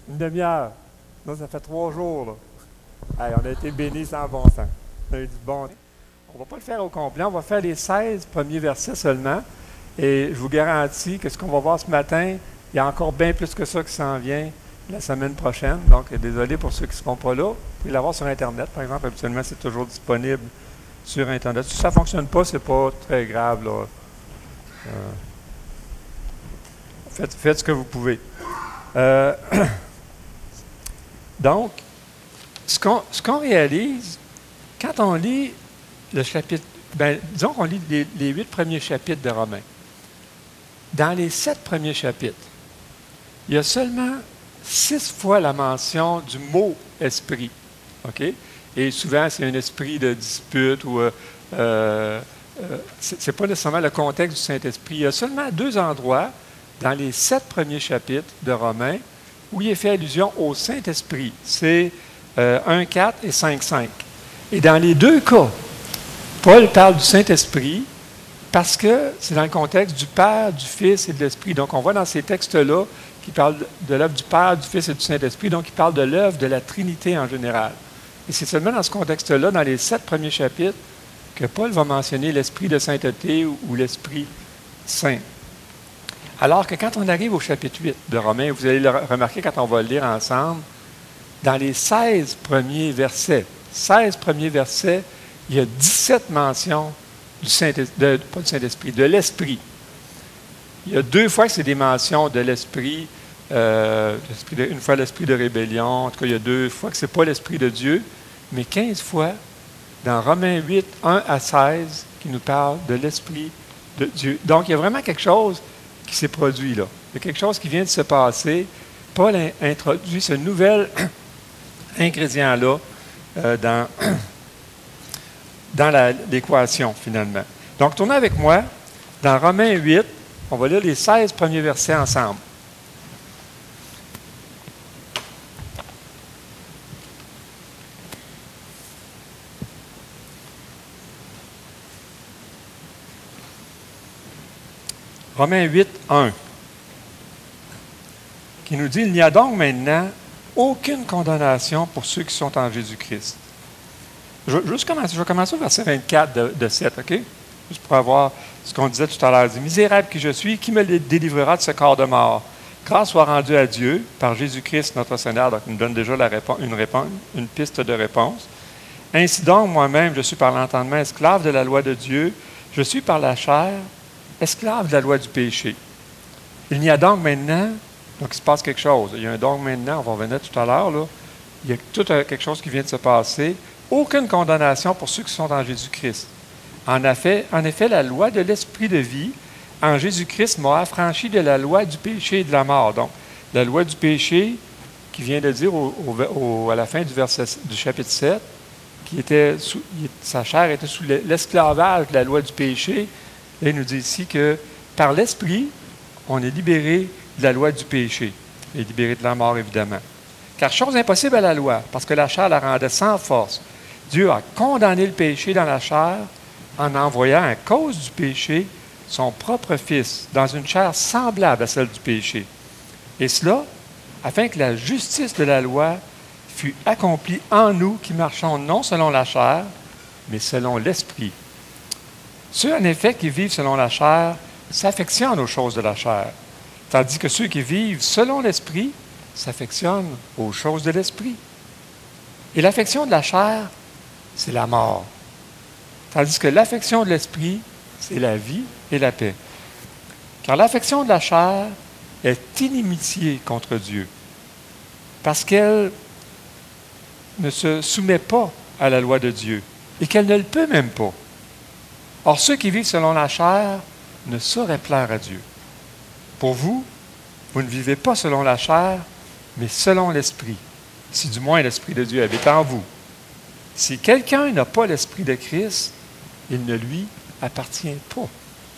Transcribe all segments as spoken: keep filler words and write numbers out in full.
Une demi-heure. Non, ça fait trois jours, là. Hey, on a été bénis sans bon sens. On a eu du bon. On ne va pas le faire au complet. On va faire les seize premiers versets seulement. Et je vous garantis que ce qu'on va voir ce matin, il y a encore bien plus que ça qui s'en vient la semaine prochaine. Donc, désolé pour ceux qui ne seront pas là. Vous pouvez l'avoir sur Internet, par exemple. Habituellement, c'est toujours disponible sur Internet. Si ça ne fonctionne pas, c'est pas très grave, là. Euh, faites, faites ce que vous pouvez. Euh, donc, ce qu'on, ce qu'on réalise, quand on lit le chapitre, ben, disons qu'on lit les, les huit premiers chapitres de Romains, dans les sept premiers chapitres, il y a seulement six fois la mention du mot « esprit ». OK? Et souvent, c'est un esprit de dispute ou euh, euh, c'est, c'est pas nécessairement le contexte du Saint-Esprit. Il y a seulement deux endroits dans les sept premiers chapitres de Romains où il est fait allusion au Saint-Esprit. C'est euh, un quatre et cinq cinq. Et dans les deux cas, Paul parle du Saint-Esprit parce que c'est dans le contexte du Père, du Fils et de l'Esprit. Donc, on voit dans ces textes-là qui parlent de l'œuvre du Père, du Fils et du Saint-Esprit, donc il parle de l'œuvre de la Trinité en général. Et c'est seulement dans ce contexte-là, dans les sept premiers chapitres, que Paul va mentionner l'Esprit de sainteté ou, ou l'Esprit Saint. Alors que quand on arrive au chapitre huit de Romains, vous allez le remarquer quand on va le lire ensemble, dans les seize premiers versets, seize premiers versets, il y a dix-sept mentions du Saint-Esprit, pas du Saint-Esprit, de l'Esprit. Il y a deux fois que c'est des mentions de l'Esprit, euh, l'esprit de, une fois l'Esprit de rébellion, en tout cas, il y a deux fois que ce n'est pas l'Esprit de Dieu, mais quinze fois dans Romains huit, un à seize, qui nous parle de l'Esprit de Dieu. Donc, il y a vraiment quelque chose qui s'est produit là. Il y a quelque chose qui vient de se passer. Paul a introduit ce nouvel ingrédient-là euh, dans, dans la, l'équation, finalement. Donc, tournez avec moi dans Romains huit. On va lire les seize premiers versets ensemble. Romains huit, un, qui nous dit « Il n'y a donc maintenant aucune condamnation pour ceux qui sont en Jésus-Christ. » Je, juste commencer, je vais commencer au verset vingt-quatre de, de sept, OK? Juste pour avoir ce qu'on disait tout à l'heure. Il dit « Misérable qui je suis, qui me délivrera de ce corps de mort? Grâce soit rendue à Dieu par Jésus-Christ notre Seigneur. » Donc, il nous donne déjà la réponse, une, réponse, une piste de réponse. « Ainsi donc, moi-même, je suis par l'entendement esclave de la loi de Dieu. Je suis par la chair esclave de la loi du péché. Il n'y a donc maintenant, donc il se passe quelque chose. Il y a un donc maintenant, on va revenir tout à l'heure, là. Il y a tout un, quelque chose qui vient de se passer. Aucune condamnation pour ceux qui sont en Jésus-Christ. En effet, en effet, la loi de l'esprit de vie en Jésus-Christ m'a affranchi de la loi du péché et de la mort. Donc, la loi du péché, qui vient de dire au, au, au, à la fin du, verset, du chapitre sept, qui était sous, sa chair était sous l'esclavage de la loi du péché. Et il nous dit ici que par l'Esprit, on est libéré de la loi du péché et libéré de la mort, évidemment. Car chose impossible à la loi, parce que la chair la rendait sans force. Dieu a condamné le péché dans la chair en envoyant à cause du péché son propre Fils dans une chair semblable à celle du péché. Et cela, afin que la justice de la loi fût accomplie en nous qui marchons non selon la chair, mais selon l'Esprit. Ceux, en effet, qui vivent selon la chair s'affectionnent aux choses de la chair, tandis que ceux qui vivent selon l'Esprit s'affectionnent aux choses de l'Esprit. Et l'affection de la chair, c'est la mort, tandis que l'affection de l'Esprit, c'est la vie et la paix. Car l'affection de la chair est inimitié contre Dieu, parce qu'elle ne se soumet pas à la loi de Dieu et qu'elle ne le peut même pas. Or, ceux qui vivent selon la chair ne sauraient plaire à Dieu. Pour vous, vous ne vivez pas selon la chair, mais selon l'Esprit, si du moins l'Esprit de Dieu habite en vous. Si quelqu'un n'a pas l'Esprit de Christ, il ne lui appartient pas.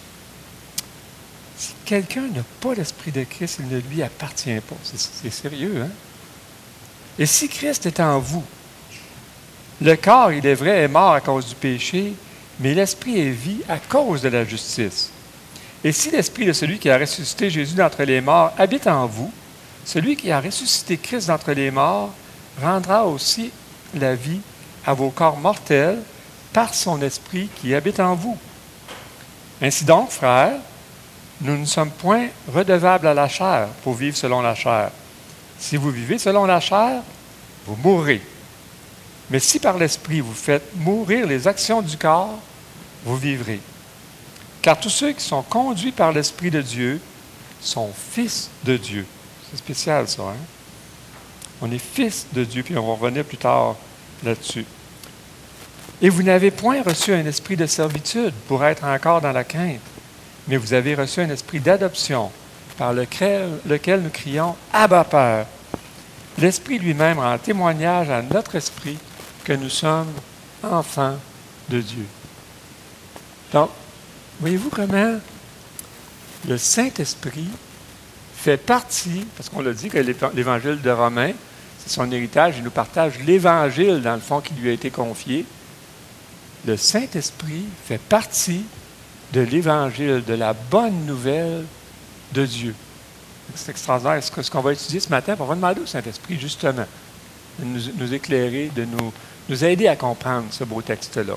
Si quelqu'un n'a pas l'Esprit de Christ, il ne lui appartient pas. C'est, c'est sérieux, hein? Et si Christ est en vous, le corps, il est vrai, est mort à cause du péché, mais l'Esprit est vie à cause de la justice. Et si l'Esprit de celui qui a ressuscité Jésus d'entre les morts habite en vous, celui qui a ressuscité Christ d'entre les morts rendra aussi la vie à vos corps mortels par son esprit qui habite en vous. Ainsi donc, frères, nous ne sommes point redevables à la chair pour vivre selon la chair. Si vous vivez selon la chair, vous mourrez. Mais si par l'esprit vous faites mourir les actions du corps, vous vivrez. Car tous ceux qui sont conduits par l'Esprit de Dieu sont fils de Dieu. C'est spécial, ça, hein? On est fils de Dieu, puis on va revenir plus tard là-dessus. Et vous n'avez point reçu un esprit de servitude pour être encore dans la crainte, mais vous avez reçu un esprit d'adoption, par lequel, lequel nous crions « Abba, Père ». L'Esprit lui-même rend témoignage à notre esprit que nous sommes enfants de Dieu. Donc, voyez-vous comment le Saint-Esprit fait partie, parce qu'on l'a dit que l'Évangile de Romains, c'est son héritage, il nous partage l'Évangile, dans le fond, qui lui a été confié. Le Saint-Esprit fait partie de l'Évangile, de la bonne nouvelle de Dieu. C'est extraordinaire. Ce qu'on va étudier ce matin, on va demander au Saint-Esprit, justement, de nous, nous éclairer, de nous, nous aider à comprendre ce beau texte-là.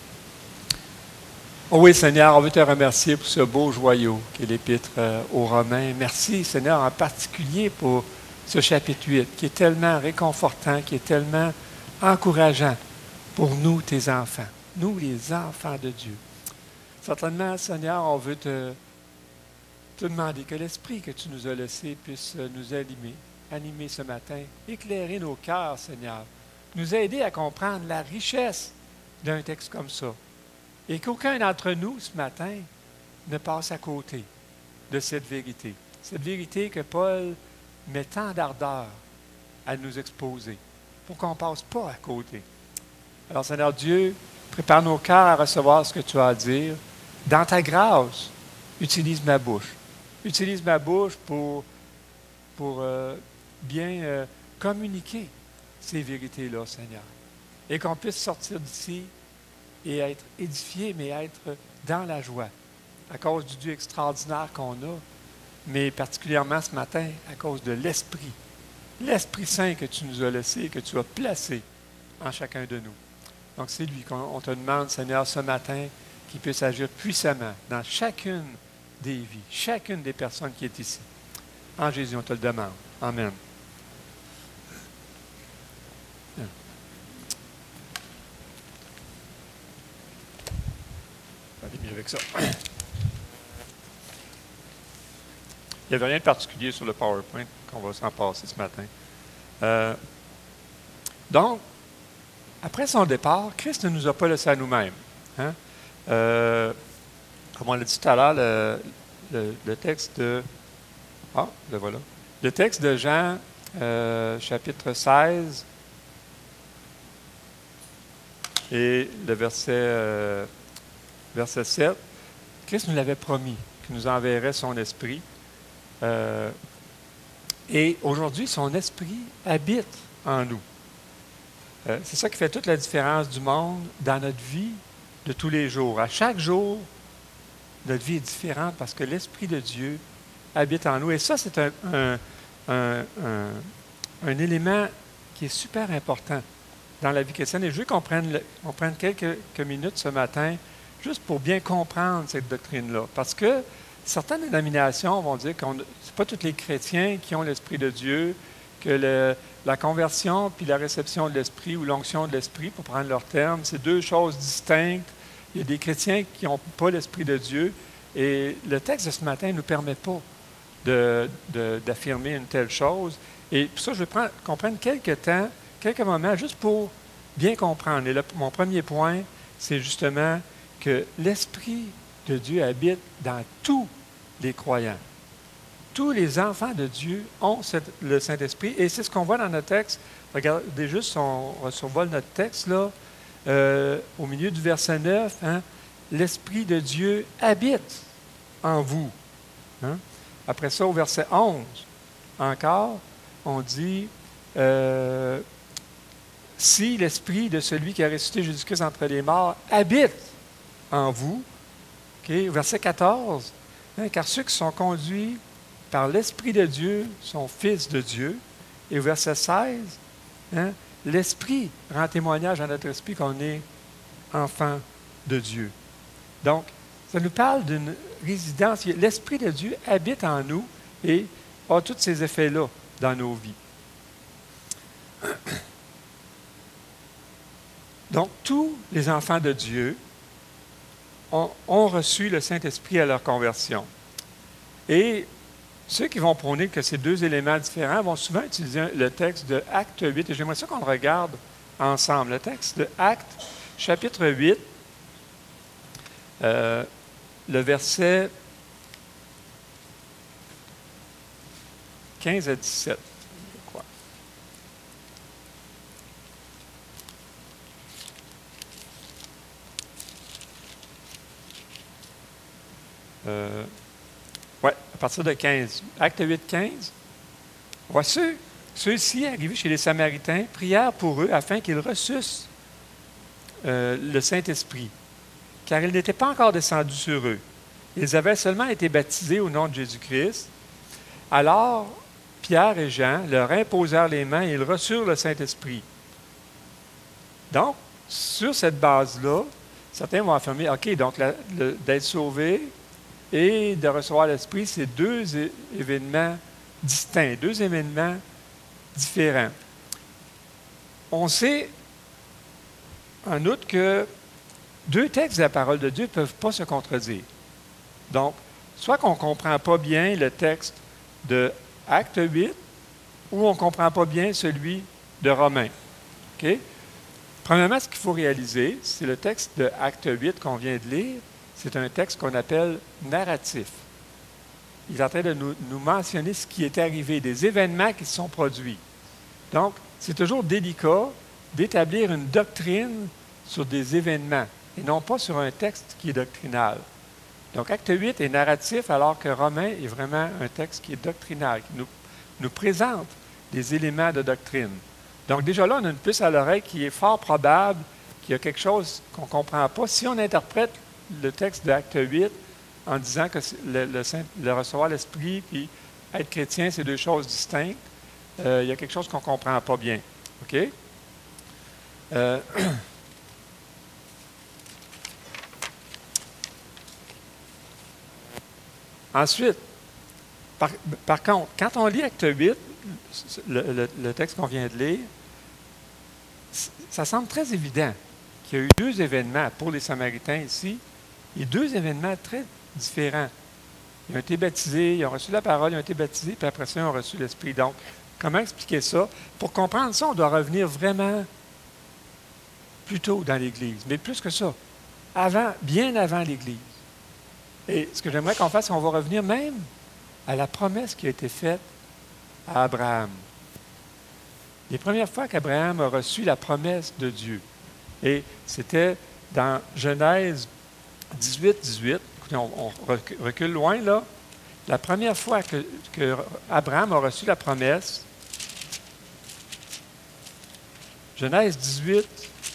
Oh oui, Seigneur, on veut te remercier pour ce beau joyau qui est l'Épître aux Romains. Merci, Seigneur, en particulier pour ce chapitre huit, qui est tellement réconfortant, qui est tellement encourageant pour nous, tes enfants, nous, les enfants de Dieu. Certainement, Seigneur, on veut te, te demander que l'Esprit que tu nous as laissé puisse nous animer, animer ce matin, éclairer nos cœurs, Seigneur, nous aider à comprendre la richesse d'un texte comme ça. Et qu'aucun d'entre nous, ce matin, ne passe à côté de cette vérité. Cette vérité que Paul met tant d'ardeur à nous exposer, pour qu'on ne passe pas à côté. Alors, Seigneur Dieu, prépare nos cœurs à recevoir ce que tu as à dire. Dans ta grâce, utilise ma bouche. Utilise ma bouche pour, pour euh, bien euh, communiquer ces vérités-là, Seigneur. Et qu'on puisse sortir d'ici et être édifié, mais être dans la joie, à cause du Dieu extraordinaire qu'on a, mais particulièrement ce matin, à cause de l'Esprit, l'Esprit Saint que tu nous as laissé, que tu as placé en chacun de nous. Donc c'est lui qu'on te demande, Seigneur, ce matin, qu'il puisse agir puissamment dans chacune des vies, chacune des personnes qui est ici. En Jésus, on te le demande. Amen. Allez mieux avec ça. Il n'y avait rien de particulier sur le PowerPoint qu'on va s'en passer ce matin. Euh, donc, après son départ, Christ ne nous a pas laissés à nous-mêmes. Hein? Euh, comme on l'a dit tout à l'heure, le, le, le texte de... Ah, le voilà. Le texte de Jean, euh, chapitre seize, et le verset... Euh, Verset sept, Christ nous l'avait promis, qu'il nous enverrait son esprit. Euh, et aujourd'hui, son esprit habite en nous. Euh, c'est ça qui fait toute la différence du monde dans notre vie de tous les jours. À chaque jour, notre vie est différente parce que l'Esprit de Dieu habite en nous. Et ça, c'est un, un, un, un, un élément qui est super important dans la vie chrétienne. Et je veux qu'on prenne, on prenne quelques, quelques minutes ce matin juste pour bien comprendre cette doctrine-là. Parce que certaines dénominations vont dire que ce n'est pas tous les chrétiens qui ont l'Esprit de Dieu, que le, la conversion puis la réception de l'Esprit ou l'onction de l'Esprit, pour prendre leur terme, c'est deux choses distinctes. Il y a des chrétiens qui n'ont pas l'Esprit de Dieu. Et le texte de ce matin ne nous permet pas de, de, d'affirmer une telle chose. Et pour ça, je vais prendre, qu'on prenne quelques temps, quelques moments, juste pour bien comprendre. Et là, mon premier point, c'est justement que l'Esprit de Dieu habite dans tous les croyants. Tous les enfants de Dieu ont cette, le Saint-Esprit. Et c'est ce qu'on voit dans notre texte. Regardez juste, on, on survole notre texte, là, euh, au milieu du verset neuf. Hein, l'Esprit de Dieu habite en vous. Hein? Après ça, au verset onze, encore, on dit... Euh, si l'Esprit de celui qui a ressuscité Jésus-Christ entre les morts habite en vous, okay, verset quatorze, hein, car ceux qui sont conduits par l'Esprit de Dieu, son Fils de Dieu. Et au verset seize, hein, l'Esprit rend témoignage à notre esprit qu'on est enfant de Dieu. Donc, ça nous parle d'une résidence. L'Esprit de Dieu habite en nous et a tous ces effets-là dans nos vies. Donc, tous les enfants de Dieu ont, ont reçu le Saint-Esprit à leur conversion. Et ceux qui vont prôner que ces deux éléments différents vont souvent utiliser le texte de Acte huit. Et j'aimerais ça qu'on le regarde ensemble. Le texte de Acte, chapitre huit, euh, le verset quinze à dix-sept, je crois. Euh, oui, à partir de quinze. Acte huit, quinze. Voici, ceux-ci, arrivés chez les Samaritains, prièrent pour eux afin qu'ils reçussent euh, le Saint-Esprit, car il n'était pas encore descendu sur eux. Ils avaient seulement été baptisés au nom de Jésus-Christ. Alors, Pierre et Jean leur imposèrent les mains et ils reçurent le Saint-Esprit. Donc, sur cette base-là, certains vont affirmer, OK, donc la, le, d'être sauvé et de recevoir l'Esprit, c'est deux é- événements distincts, deux événements différents. On sait, en outre, que deux textes de la parole de Dieu ne peuvent pas se contredire. Donc, soit qu'on ne comprend pas bien le texte de Acte huit, ou on ne comprend pas bien celui de Romains. OK? Premièrement, ce qu'il faut réaliser, c'est le texte de Acte huit qu'on vient de lire, c'est un texte qu'on appelle narratif. Il est en train de nous, nous mentionner ce qui est arrivé, des événements qui se sont produits. Donc, c'est toujours délicat d'établir une doctrine sur des événements, et non pas sur un texte qui est doctrinal. Donc, Acte huit est narratif, alors que Romains est vraiment un texte qui est doctrinal, qui nous, nous présente des éléments de doctrine. Donc, déjà là, on a une puce à l'oreille qui est fort probable qu'il y a quelque chose qu'on ne comprend pas. Si on interprète le texte de Acte huit en disant que le, le, le recevoir l'Esprit puis être chrétien, c'est deux choses distinctes, euh, il y a quelque chose qu'on ne comprend pas bien. OK? Euh, Ensuite, par, par contre, quand on lit Acte huit, le, le, le texte qu'on vient de lire, ça semble très évident qu'il y a eu deux événements pour les Samaritains ici, et deux événements très différents. Ils ont été baptisés, ils ont reçu la parole, ils ont été baptisés, puis après ça, ils ont reçu l'Esprit. Donc, comment expliquer ça? Pour comprendre ça, on doit revenir vraiment plus tôt dans l'Église, mais plus que ça, avant, bien avant l'Église. Et ce que j'aimerais qu'on fasse, on va revenir même à la promesse qui a été faite à Abraham. Les premières fois qu'Abraham a reçu la promesse de Dieu, et c'était dans Genèse dix-huit, dix-huit, écoutez, on, on recule loin là, la première fois que, que Abraham a reçu la promesse, Genèse dix-huit,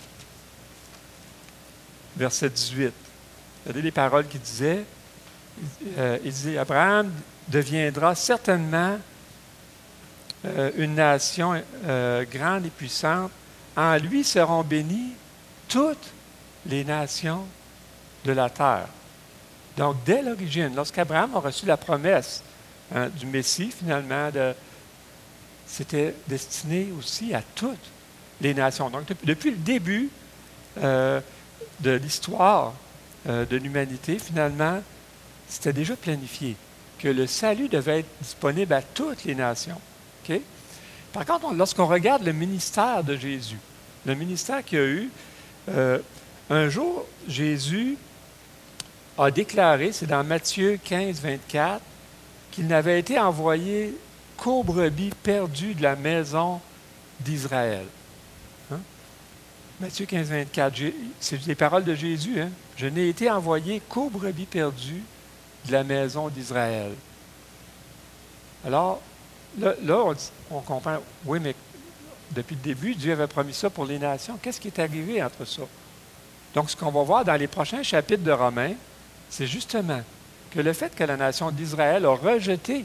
verset dix-huit, regardez les paroles qu'il disait. Euh, il dit, Abraham deviendra certainement euh, une nation euh, grande et puissante. En lui seront bénies toutes les nations de la terre. Donc, dès l'origine, lorsqu'Abraham a reçu la promesse hein, du Messie, finalement, de, c'était destiné aussi à toutes les nations. Donc, depuis, depuis le début euh, de l'histoire euh, de l'humanité, finalement, c'était déjà planifié que le salut devait être disponible à toutes les nations. Okay? Par contre, on, lorsqu'on regarde le ministère de Jésus, le ministère qu'il y a eu, euh, un jour, Jésus a déclaré, c'est dans Matthieu quinze, vingt-quatre, qu'il n'avait été envoyé qu'aux brebis perdues de la maison d'Israël. Hein? Matthieu quinze, vingt-quatre, c'est les paroles de Jésus. Hein? Je n'ai été envoyé qu'aux brebis perdues de la maison d'Israël. Alors, là, là on, dit, on comprend, oui, mais depuis le début, Dieu avait promis ça pour les nations. Qu'est-ce qui est arrivé entre ça? Donc, ce qu'on va voir dans les prochains chapitres de Romains, c'est justement que le fait que la nation d'Israël a rejeté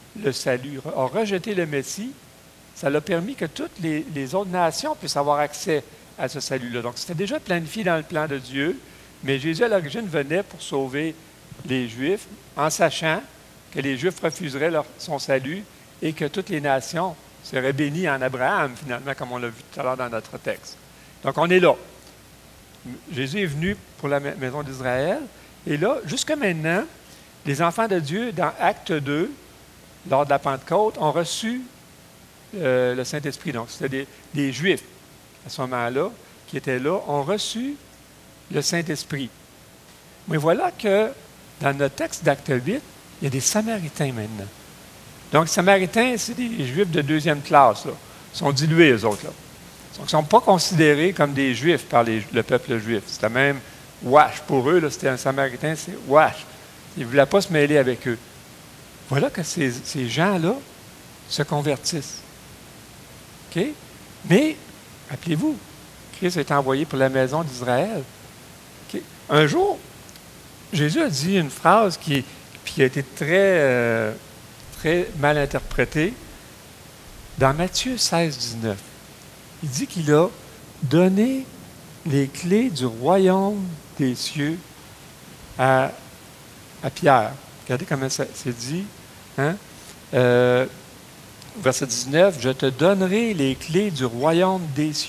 le salut, a rejeté le Messie, ça l'a permis que toutes les, les autres nations puissent avoir accès à ce salut-là. Donc, c'était déjà planifié dans le plan de Dieu, mais Jésus, à l'origine, venait pour sauver les Juifs, en sachant que les Juifs refuseraient leur, son salut et que toutes les nations seraient bénies en Abraham, finalement, comme on l'a vu tout à l'heure dans notre texte. Donc, on est là. Jésus est venu pour la maison d'Israël, et là, jusqu'à maintenant, les enfants de Dieu, dans Acte deux, lors de la Pentecôte, ont reçu euh, le Saint-Esprit. Donc, c'était des, des Juifs, à ce moment-là, qui étaient là, ont reçu le Saint-Esprit. Mais voilà que, dans notre texte d'Acte huit, il y a des Samaritains maintenant. Donc, les Samaritains, c'est des Juifs de deuxième classe, là. Ils sont dilués, eux autres, là. Donc, ils ne sont pas considérés comme des Juifs par les, le peuple juif. C'était même wash. Pour eux, là, c'était un Samaritain, c'est wash. Ils ne voulaient pas se mêler avec eux. Voilà que ces, ces gens-là se convertissent. OK? Mais, rappelez-vous, Christ est envoyé pour la maison d'Israël. Okay? Un jour, Jésus a dit une phrase qui, qui a été très, euh, très mal interprétée. Dans Matthieu seize, dix-neuf, il dit qu'il a donné les clés du royaume des cieux à, à Pierre. Regardez comment ça c'est dit. Hein? Euh, verset dix-neuf, « Je te donnerai les clés du royaume des cieux. »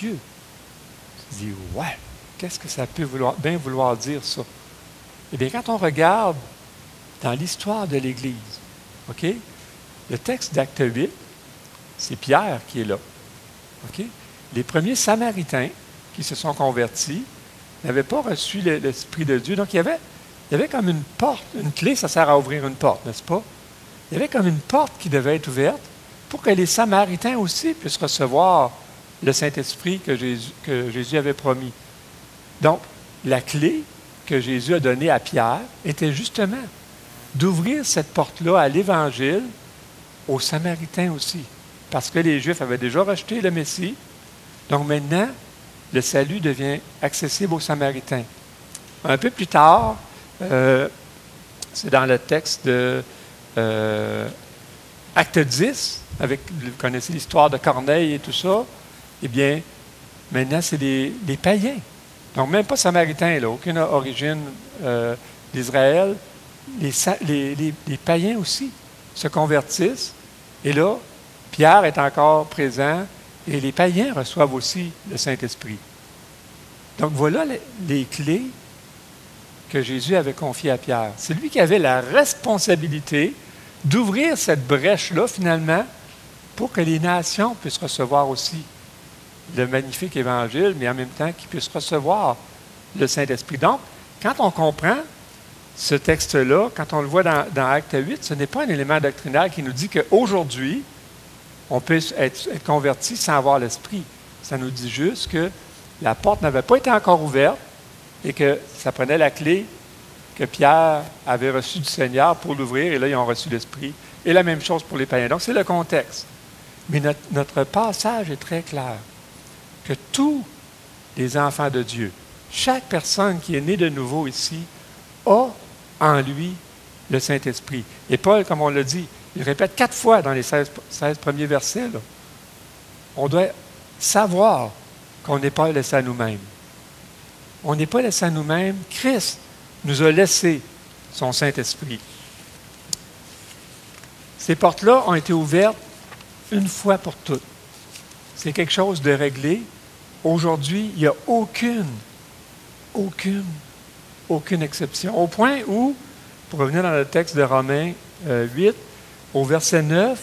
Tu dis, « Ouais, qu'est-ce que ça peut vouloir, bien vouloir dire ça? » Eh bien, quand on regarde dans l'histoire de l'Église, OK, le texte d'Acte huit, c'est Pierre qui est là. OK? Les premiers Samaritains qui se sont convertis n'avaient pas reçu le, l'Esprit de Dieu. Donc, il y, avait, il y avait comme une porte, une clé, ça sert à ouvrir une porte, n'est-ce pas? Il y avait comme une porte qui devait être ouverte pour que les Samaritains aussi puissent recevoir le Saint-Esprit que Jésus, que Jésus avait promis. Donc, la clé que Jésus a donnée à Pierre était justement d'ouvrir cette porte-là à l'Évangile aux Samaritains aussi. Parce que les Juifs avaient déjà rejeté le Messie. Donc maintenant, le salut devient accessible aux Samaritains. Un peu plus tard, euh, c'est dans le texte de euh, Acte dix, avec, vous connaissez l'histoire de Corneille et tout ça, eh bien, maintenant, c'est des, des païens. Donc, même pas Samaritains, là, aucune origine euh, d'Israël. Les, les, les, les païens aussi se convertissent. Et là, Pierre est encore présent et les païens reçoivent aussi le Saint-Esprit. Donc, voilà les, les clés que Jésus avait confiées à Pierre. C'est lui qui avait la responsabilité d'ouvrir cette brèche-là, finalement, pour que les nations puissent recevoir aussi le magnifique Évangile, mais en même temps qu'ils puissent recevoir le Saint-Esprit. Donc, quand on comprend ce texte-là, quand on le voit dans, dans Acte huit, ce n'est pas un élément doctrinal qui nous dit qu'aujourd'hui, on peut être, être converti sans avoir l'Esprit. Ça nous dit juste que la porte n'avait pas été encore ouverte et que ça prenait la clé que Pierre avait reçue du Seigneur pour l'ouvrir, et là, ils ont reçu l'Esprit. Et la même chose pour les païens. Donc, c'est le contexte. Mais notre, notre passage est très clair, que tous les enfants de Dieu, chaque personne qui est née de nouveau ici, a en lui le Saint-Esprit. Et Paul, comme on l'a dit, il répète quatre fois dans les seize, seize premiers versets, là, on doit savoir qu'on n'est pas laissé à nous-mêmes. On n'est pas laissé à nous-mêmes. Christ nous a laissé son Saint-Esprit. Ces portes-là ont été ouvertes une fois pour toutes. C'est quelque chose de réglé. Aujourd'hui, il n'y a aucune, aucune, aucune exception. Au point où, pour revenir dans le texte de Romains euh, huit, au verset neuf,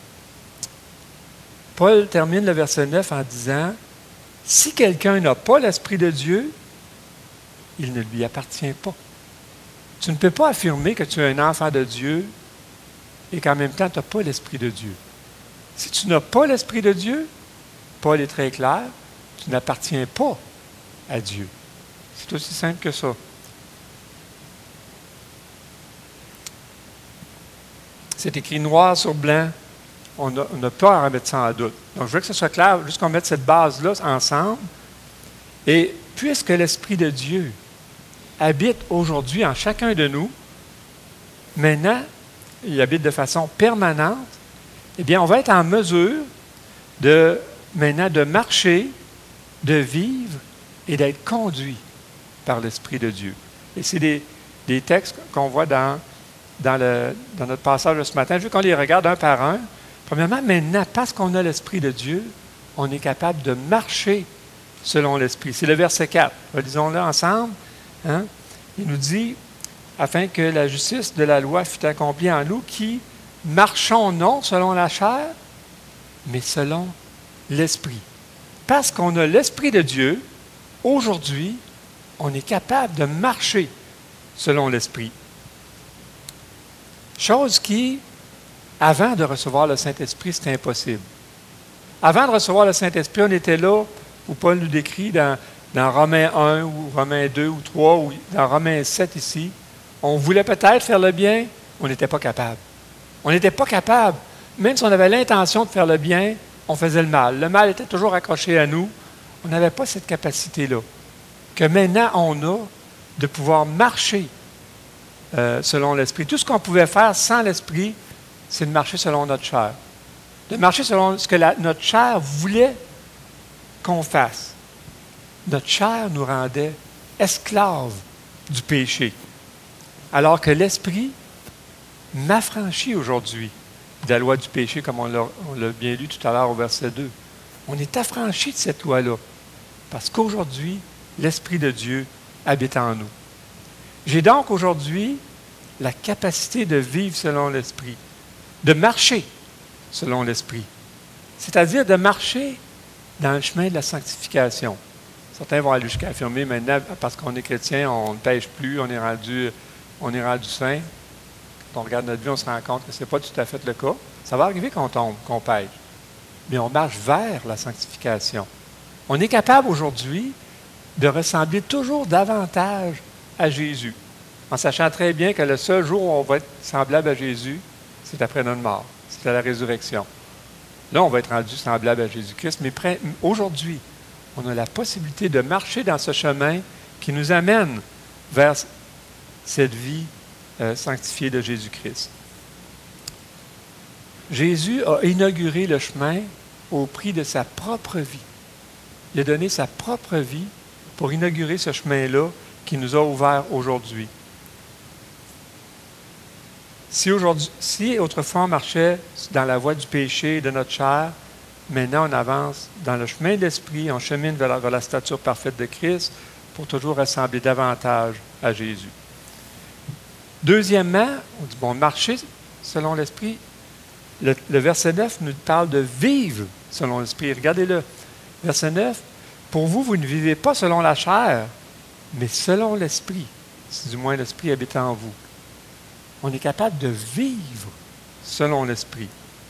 Paul termine le verset neuf en disant « Si quelqu'un n'a pas l'Esprit de Dieu, il ne lui appartient pas. » Tu ne peux pas affirmer que tu es un enfant de Dieu et qu'en même temps, tu n'as pas l'Esprit de Dieu. Si tu n'as pas l'Esprit de Dieu, Paul est très clair, tu n'appartiens pas à Dieu. C'est aussi simple que ça. C'est écrit noir sur blanc. On n'a pas à remettre ça en doute. Donc, je veux que ce soit clair, juste qu'on mette cette base-là ensemble. Et puisque l'Esprit de Dieu habite aujourd'hui en chacun de nous, maintenant, y habite de façon permanente, eh bien, on va être en mesure de, maintenant, de marcher, de vivre et d'être conduit par l'Esprit de Dieu. Et c'est des, des textes qu'on voit dans, dans, le, dans notre passage de ce matin. Je veux qu'on les regarde un par un. Premièrement, maintenant, parce qu'on a l'Esprit de Dieu, on est capable de marcher selon l'Esprit. C'est le verset quatre. Lisons-le ensemble. Hein? Il nous dit, afin que la justice de la loi fût accomplie en nous, qui marchons non selon la chair, mais selon l'Esprit. Parce qu'on a l'Esprit de Dieu, aujourd'hui, on est capable de marcher selon l'Esprit. Chose qui, avant de recevoir le Saint-Esprit, c'était impossible. Avant de recevoir le Saint-Esprit, on était là, où Paul nous décrit dans, dans Romains un, ou Romains deux, ou trois, ou dans Romains sept ici. On voulait peut-être faire le bien, on n'était pas capable. On n'était pas capable. Même si on avait l'intention de faire le bien, on faisait le mal. Le mal était toujours accroché à nous. On n'avait pas cette capacité-là. Que maintenant, on a de pouvoir marcher euh, selon l'Esprit. Tout ce qu'on pouvait faire sans l'Esprit, c'est de marcher selon notre chair. De marcher selon ce que la, notre chair voulait qu'on fasse. Notre chair nous rendait esclaves du péché. Alors que l'Esprit m'affranchit aujourd'hui de la loi du péché, comme on l'a, on l'a bien lu tout à l'heure au verset deux. On est affranchi de cette loi-là, parce qu'aujourd'hui, l'Esprit de Dieu habite en nous. J'ai donc aujourd'hui la capacité de vivre selon l'Esprit, de marcher selon l'Esprit, c'est-à-dire de marcher dans le chemin de la sanctification. Certains vont aller jusqu'à affirmer maintenant, parce qu'on est chrétien, on ne pêche plus, on est rendu, on est rendu saint. Quand on regarde notre vie, on se rend compte que ce n'est pas tout à fait le cas. Ça va arriver qu'on tombe, qu'on pêche. Mais on marche vers la sanctification. On est capable aujourd'hui de ressembler toujours davantage à Jésus, en sachant très bien que le seul jour où on va être semblable à Jésus, c'est après notre mort, c'est à la résurrection. Là, on va être rendu semblable à Jésus-Christ, mais près, aujourd'hui, on a la possibilité de marcher dans ce chemin qui nous amène vers cette vie euh, sanctifiée de Jésus-Christ. Jésus a inauguré le chemin au prix de sa propre vie. Il a donné sa propre vie pour inaugurer ce chemin-là qui nous a ouvert aujourd'hui. Si, aujourd'hui, si autrefois on marchait dans la voie du péché de notre chair, maintenant on avance dans le chemin de l'Esprit, on chemine vers la, vers la stature parfaite de Christ pour toujours ressembler davantage à Jésus. Deuxièmement, on dit, bon, marcher selon l'Esprit. Le, le verset neuf nous parle de vivre selon l'Esprit. Regardez-le. Verset neuf. Pour vous, vous ne vivez pas selon la chair, mais selon l'Esprit, si du moins l'Esprit habite en vous. On est capable de vivre selon l'Esprit.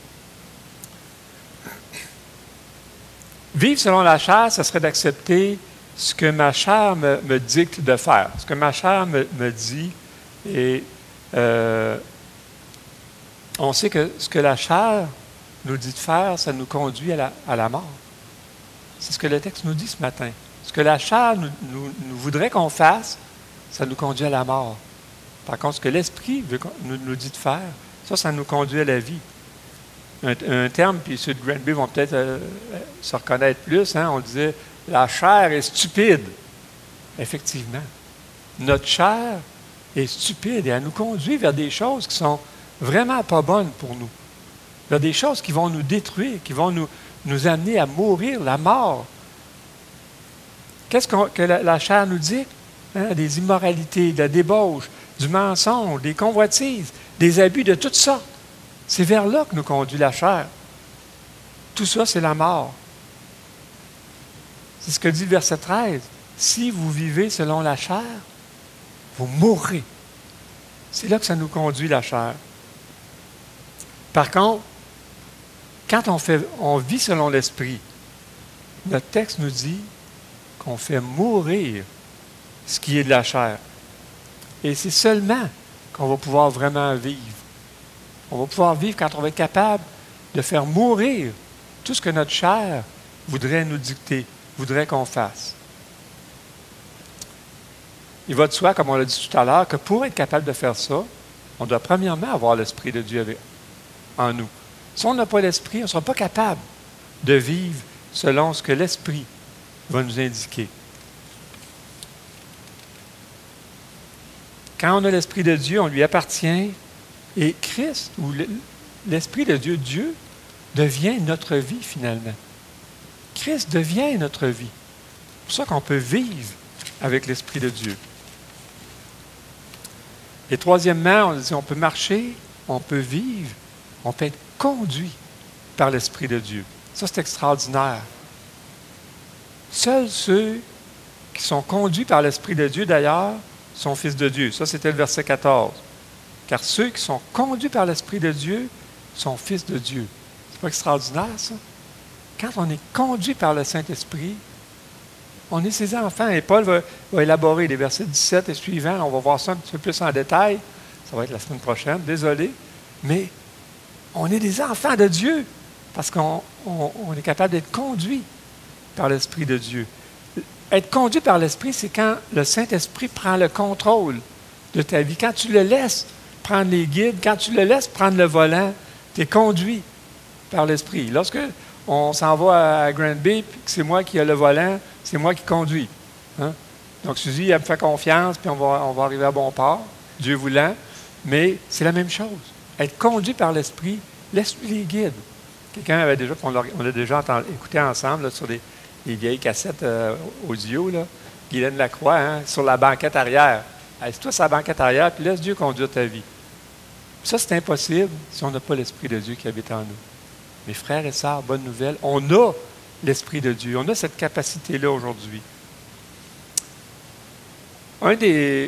Vivre selon la chair, ce serait d'accepter ce que ma chair me, me dicte de faire, ce que ma chair me, me dit. Et euh, on sait que ce que la chair nous dit de faire, ça nous conduit à la, à la mort. C'est ce que le texte nous dit ce matin. Ce que la chair nous, nous, nous voudrait qu'on fasse, ça nous conduit à la mort. Par contre, ce que l'Esprit veut nous, nous dit de faire, ça, ça nous conduit à la vie. Un, un terme, puis ceux de Granby vont peut-être euh, se reconnaître plus, hein, on disait « la chair est stupide ». Effectivement. Notre chair est stupide et elle nous conduit vers des choses qui sont vraiment pas bonnes pour nous. Vers des choses qui vont nous détruire, qui vont nous, nous amener à mourir, la mort. Qu'est-ce qu'on, que la, la chair nous dit? Hein? Des immoralités, de la débauche, du mensonge, des convoitises, des abus de toutes sortes. C'est vers là que nous conduit la chair. Tout ça, c'est la mort. C'est ce que dit le verset treize. Si vous vivez selon la chair, vous mourrez. C'est là que ça nous conduit, la chair. Par contre, quand on, fait, on vit selon l'Esprit, notre texte nous dit qu'on fait mourir ce qui est de la chair. Et c'est seulement qu'on va pouvoir vraiment vivre. On va pouvoir vivre quand on va être capable de faire mourir tout ce que notre chair voudrait nous dicter, voudrait qu'on fasse. Il va de soi, comme on l'a dit tout à l'heure, que pour être capable de faire ça, On doit premièrement avoir l'Esprit de Dieu avec, en nous. Si on n'a pas l'Esprit, on ne sera pas capable de vivre selon ce que l'Esprit va nous indiquer. Quand on a l'Esprit de Dieu, on lui appartient et Christ, ou l'Esprit de Dieu, Dieu, devient notre vie finalement. Christ devient notre vie. C'est pour ça qu'on peut vivre avec l'Esprit de Dieu. Et troisièmement, on dit on peut marcher, on peut vivre, on peut être conduit par l'Esprit de Dieu. Ça, c'est extraordinaire. Seuls ceux qui sont conduits par l'Esprit de Dieu, d'ailleurs, sont fils de Dieu. Ça, c'était le verset quatorze. Car ceux qui sont conduits par l'Esprit de Dieu sont fils de Dieu. C'est pas extraordinaire, ça? Quand on est conduit par le Saint-Esprit, on est ses enfants. Et Paul va, va élaborer les versets dix-sept et suivants. On va voir ça un petit peu plus en détail. Ça va être la semaine prochaine, désolé. Mais on est des enfants de Dieu parce qu'on on, on est capable d'être conduit par l'Esprit de Dieu. Être conduit par l'Esprit, c'est quand le Saint-Esprit prend le contrôle de ta vie. Quand tu le laisses prendre les guides, quand tu le laisses prendre le volant, tu es conduit par l'Esprit. Lorsque on s'en va à Granby, puis que c'est moi qui ai le volant, c'est moi qui conduis. Hein? Donc, Suzy, elle me fait confiance, puis on va, on va arriver à bon port, Dieu voulant. Mais c'est la même chose. Être conduit par l'Esprit, laisse-lui les guides. Quelqu'un avait déjà, on l'a, on l'a déjà entendu, écouté ensemble là, sur les, les vieilles cassettes euh, audio, là, Guylaine Lacroix, hein, sur la banquette arrière. Assieds-toi sur la banquette arrière, puis laisse Dieu conduire ta vie. Ça, c'est impossible si on n'a pas l'Esprit de Dieu qui habite en nous. Mes frères et sœurs, bonne nouvelle, on a l'Esprit de Dieu. On a cette capacité-là aujourd'hui. Un des,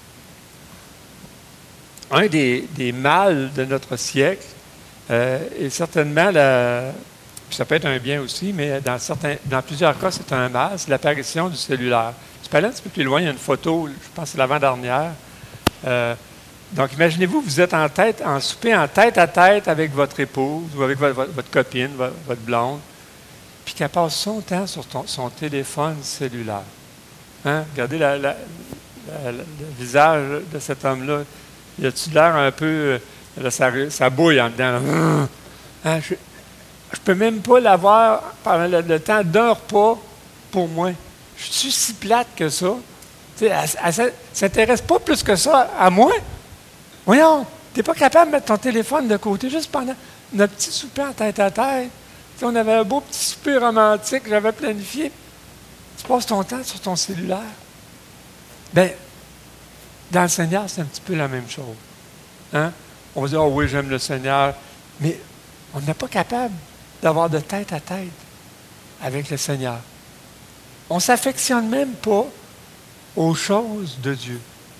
un des, des mâles de notre siècle, euh, est certainement, la, puis ça peut être un bien aussi, mais dans, certains, dans plusieurs cas, c'est un mal, c'est l'apparition du cellulaire. Tu peux aller un petit peu plus loin, il y a une photo, je pense que c'est l'avant-dernière. Euh, donc, imaginez-vous, vous êtes en tête, en souper en tête à tête avec votre épouse ou avec votre, votre, votre copine, votre, votre blonde, puis qu'elle passe son temps sur ton, son téléphone cellulaire. Hein? Regardez la, la, la, la, le visage de cet homme-là. Il a-tu l'air un peu... Là, ça, ça bouille en dedans. Hein? Je ne peux même pas l'avoir pendant le, le temps d'un repas pour moi. Je suis si plate que ça. Tu sais, elle ne s'intéresse pas plus que ça à moi. Voyons, tu n'es pas capable de mettre ton téléphone de côté juste pendant notre petit souper en tête à tête. Tu sais, on avait un beau petit souper romantique que j'avais planifié. Tu passes ton temps sur ton cellulaire. Bien, dans le Seigneur, c'est un petit peu la même chose. Hein? On se dit, oh oui, j'aime le Seigneur, mais on n'est pas capable d'avoir de tête à tête avec le Seigneur. On ne s'affectionne même pas aux choses de Dieu.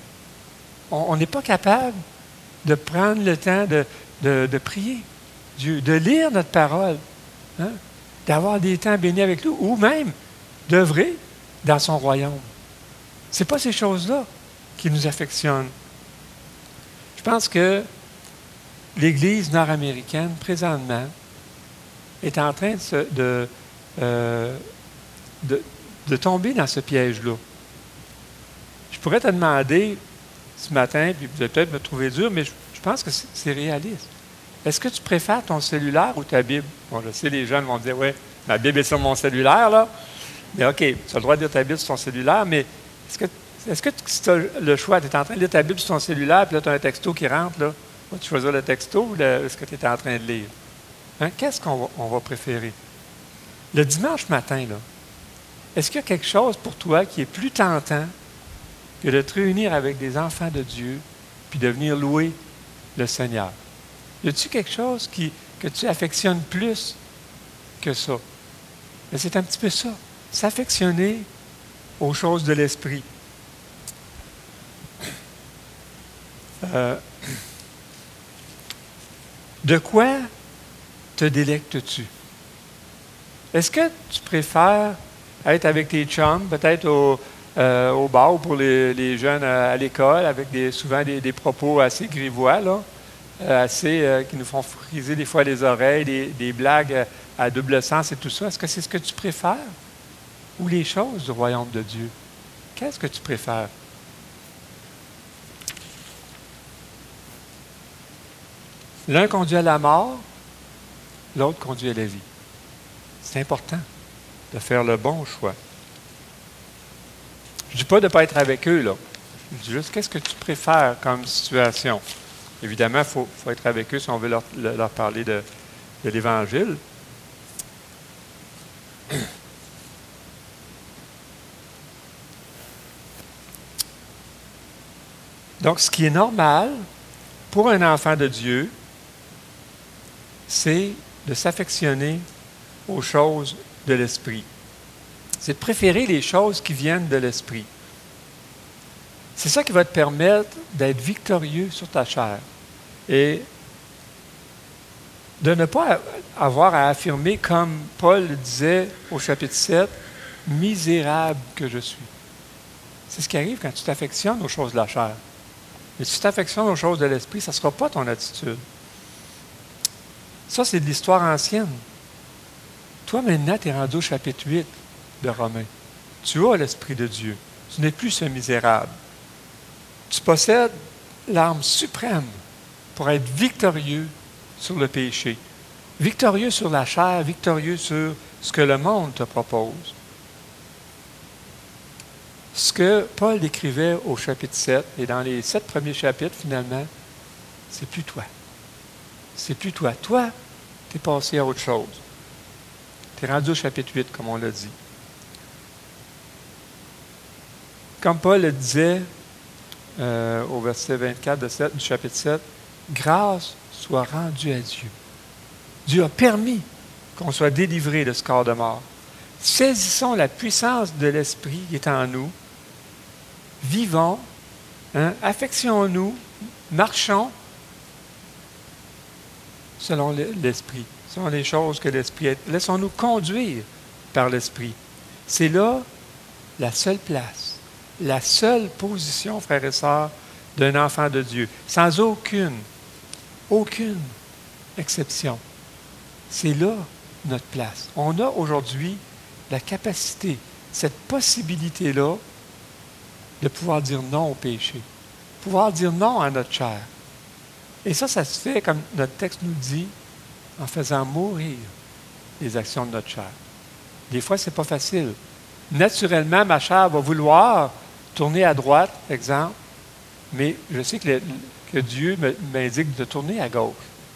On n'est pas capable de prendre le temps de, de, de prier Dieu, de lire notre parole, hein? D'avoir des temps bénis avec lui, ou même d'œuvrer dans son royaume. Ce n'est pas ces choses-là qui nous affectionnent. Je pense que l'Église nord-américaine, présentement, est en train de, se, de, euh, de, de tomber dans ce piège-là. Je pourrais te demander ce matin, puis vous allez peut-être me trouver dur, mais je, je pense que c'est, c'est réaliste. Est-ce que tu préfères ton cellulaire ou ta Bible? Bon, je sais, les jeunes vont dire, oui, ma Bible est sur mon cellulaire, là. Mais OK, tu as le droit de lire ta Bible sur ton cellulaire, mais est-ce que, est-ce que si tu as le choix, tu es en train de lire ta Bible sur ton cellulaire, puis là, tu as un texto qui rentre, là, vas tu choisir le texto ou le, ce que tu es en train de lire? Hein? Qu'est-ce qu'on va, on va préférer? Le dimanche matin, là, est-ce qu'il y a quelque chose pour toi qui est plus tentant que de te réunir avec des enfants de Dieu puis de venir louer le Seigneur? Y a-t-il quelque chose qui, que tu affectionnes plus que ça? Mais c'est un petit peu ça. S'affectionner aux choses de l'esprit. Euh, de quoi te délectes-tu? Est-ce que tu préfères être avec tes chums, peut-être au, euh, au bar ou pour les, les jeunes à, à l'école, avec des, souvent des, des propos assez grivois, là, euh, assez, euh, qui nous font friser des fois les oreilles, des, des blagues à double sens et tout ça. Est-ce que c'est ce que tu préfères? Ou les choses du royaume de Dieu? Qu'est-ce que tu préfères? L'un conduit à la mort, l'autre conduit à la vie. C'est important de faire le bon choix. Je ne dis pas de ne pas être avec eux, là. Je dis juste, qu'est-ce que tu préfères comme situation? Évidemment, il faut, faut être avec eux si on veut leur, leur parler de, de l'Évangile. Donc, ce qui est normal pour un enfant de Dieu, c'est de s'affectionner aux choses de l'Esprit. C'est de préférer les choses qui viennent de l'Esprit. C'est ça qui va te permettre d'être victorieux sur ta chair et de ne pas avoir à affirmer, comme Paul le disait au chapitre sept, « misérable que je suis ». C'est ce qui arrive quand tu t'affectionnes aux choses de la chair. Mais si tu t'affectionnes aux choses de l'Esprit, ça ne sera pas ton attitude. Ça, c'est de l'histoire ancienne. Toi, maintenant, tu es rendu au chapitre huit de Romains. Tu as l'Esprit de Dieu. Tu n'es plus ce misérable. Tu possèdes l'arme suprême pour être victorieux sur le péché, victorieux sur la chair, victorieux sur ce que le monde te propose. Ce que Paul décrivait au chapitre sept, et dans les sept premiers chapitres, finalement, c'est plus toi. C'est plus toi. Toi, tu es passé à autre chose. Tu es rendu au chapitre huit, comme on l'a dit. Comme Paul le disait euh, au verset vingt-quatre de sept, du chapitre sept, « Grâce soit rendue à Dieu. » Dieu a permis qu'on soit délivré de ce corps de mort. Saisissons la puissance de l'Esprit qui est en nous. Vivons, hein, affectionnons-nous, marchons selon l'Esprit, selon les choses que l'Esprit est. Laissons-nous conduire par l'Esprit. C'est là la seule place, la seule position, frères et sœurs, d'un enfant de Dieu, sans aucune, aucune exception. C'est là notre place. On a aujourd'hui la capacité, cette possibilité-là, de pouvoir dire non au péché, pouvoir dire non à notre chair. Et ça, ça se fait, comme notre texte nous dit, en faisant mourir les actions de notre chair. Des fois, ce n'est pas facile. Naturellement, ma chair va vouloir tourner à droite, exemple, mais je sais que, le, que Dieu m'indique de tourner à gauche.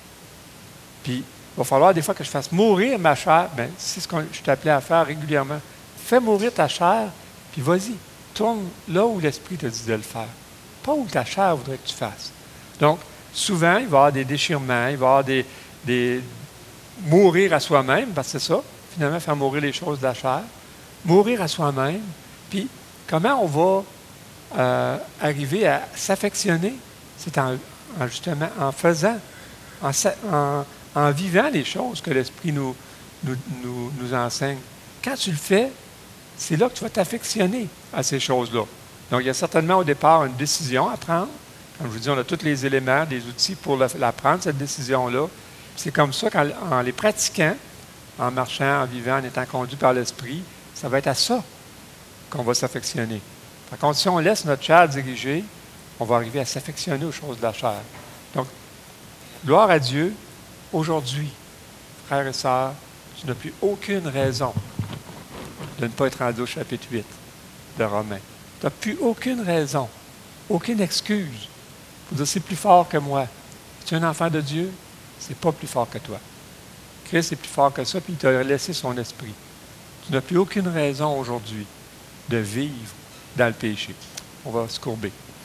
Puis, il va falloir des fois que je fasse mourir ma chair. Bien, c'est ce que je suis appelé à faire régulièrement. Fais mourir ta chair, puis vas-y. Tourne là où l'Esprit te dit de le faire. Pas où ta chair voudrait que tu fasses. Donc, souvent, il va y avoir des déchirements, il va y avoir des, des mourir à soi-même, parce que c'est ça, finalement, faire mourir les choses de la chair. Mourir à soi-même. Puis, comment on va euh, arriver à s'affectionner? C'est en, en justement en faisant, en, en, en vivant les choses que l'Esprit nous, nous, nous, nous enseigne. Quand tu le fais, c'est là que tu vas t'affectionner à ces choses-là. Donc, il y a certainement au départ une décision à prendre. Comme je vous dis, on a tous les éléments, des outils pour la, la prendre, cette décision-là. C'est comme ça qu'en les pratiquant, en marchant, en vivant, en étant conduit par l'Esprit, ça va être à ça qu'on va s'affectionner. Par contre, si on laisse notre chair diriger, on va arriver à s'affectionner aux choses de la chair. Donc, gloire à Dieu, aujourd'hui, frères et sœurs, tu n'as plus aucune raison de ne pas être rendu au chapitre huit de Romains. Tu n'as plus aucune raison, aucune excuse pour dire c'est plus fort que moi. Si tu es un enfant de Dieu, c'est pas plus fort que toi. Christ est plus fort que ça, puis il t'a laissé son esprit. Tu n'as plus aucune raison aujourd'hui de vivre dans le péché. On va se courber.